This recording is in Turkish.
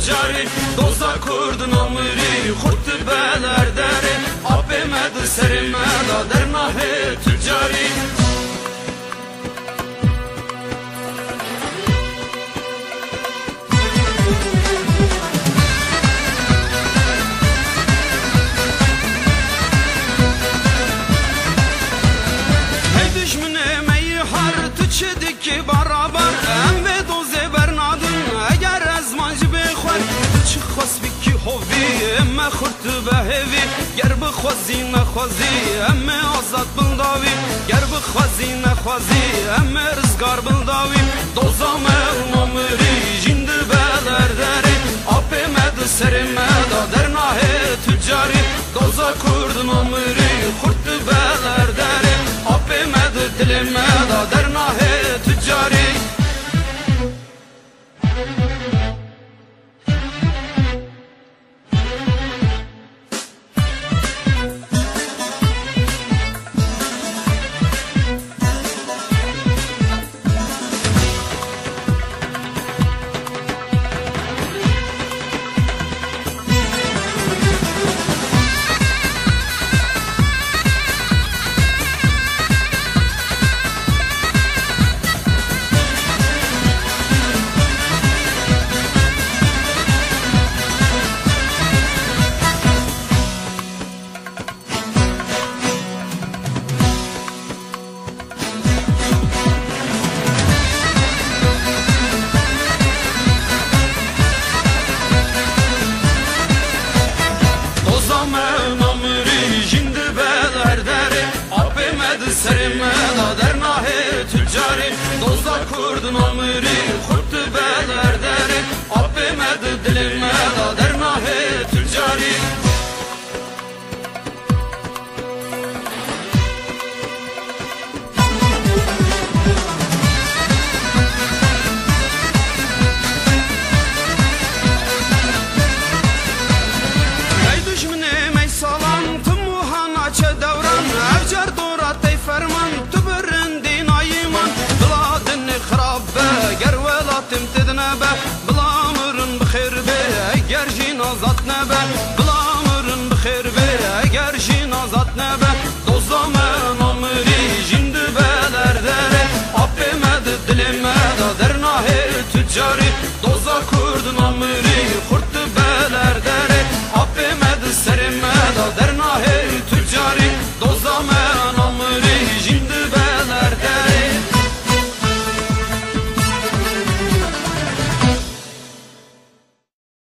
tüccarı Doza kurdun amiri kurtu beler deri Abimedi serime da dernahe tüccarı ki barabar em ve doze bernadın eğer ezmancı bexwer çi xwast ki hovi emme xurt be hevi ger bi xwazi nexwazi emme azad bildavi ger bi xwazi nexwazi emme rizgar bildavi doza me namri jind beler deri ape med serime da dernahe tüccarı doza kurdun namri xurt beler deri ape med dilime da dernahe tüccarı Serime